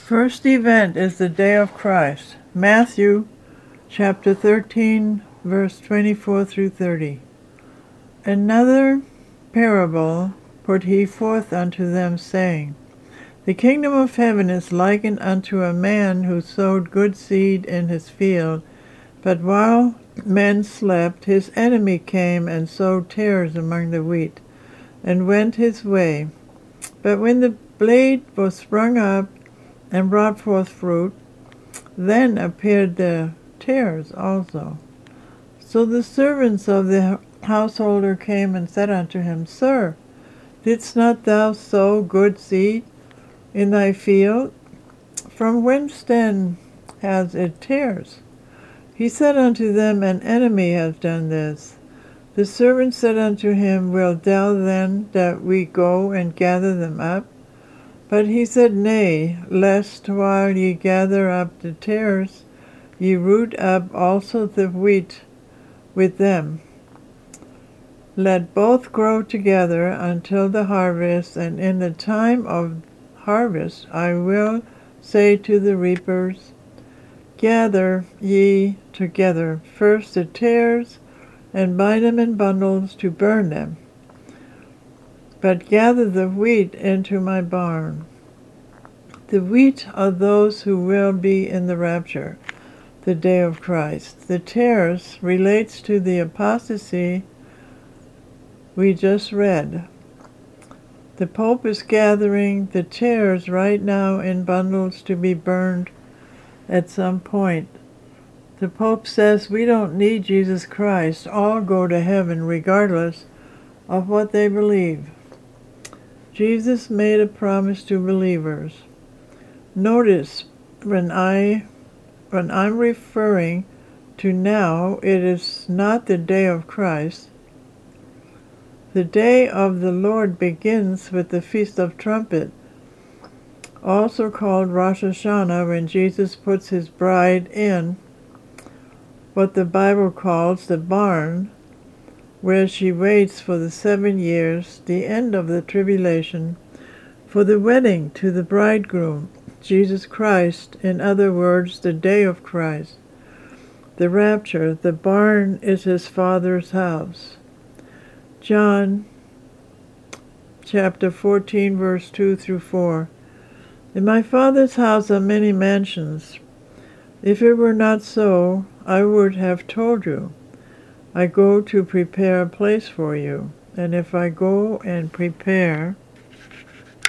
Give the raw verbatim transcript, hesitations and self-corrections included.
first event is the day of Christ. Matthew chapter thirteen, verse twenty-four through thirty. Another parable put he forth unto them, saying, The kingdom of heaven is likened unto a man who sowed good seed in his field. But while men slept, his enemy came and sowed tares among the wheat, and went his way. But when the blade was sprung up and brought forth fruit, then appeared the tares also. So the servants of the householder came and said unto him, Sir, didst not thou sow good seed in thy field? From whence then has it tares? He said unto them, An enemy hath done this. The servant said unto him, Wilt thou then that we go and gather them up? But he said, Nay, lest while ye gather up the tares, ye root up also the wheat with them. Let both grow together until the harvest, and in the time of harvest I will say to the reapers, Gather ye together first the tares, and bind them in bundles to burn them, but gather the wheat into my barn. The wheat are those who will be in the rapture, the day of Christ. The tares relates to the apostasy we just read. The Pope is gathering the tares right now in bundles to be burned at some point. The Pope says we don't need Jesus Christ. All go to heaven regardless of what they believe. Jesus made a promise to believers. Notice when I when I'm referring to now, it is not the day of Christ. The day of the Lord begins with the Feast of Trumpet, also called Rosh Hashanah, when Jesus puts his bride in what the Bible calls the barn, where she waits for the seven years, the end of the tribulation, for the wedding to the bridegroom, Jesus Christ, in other words, the day of Christ. The rapture, the barn is his Father's house. John chapter fourteen, verse two through four. In my Father's house are many mansions. If it were not so, I would have told you. I go to prepare a place for you. And if I go and prepare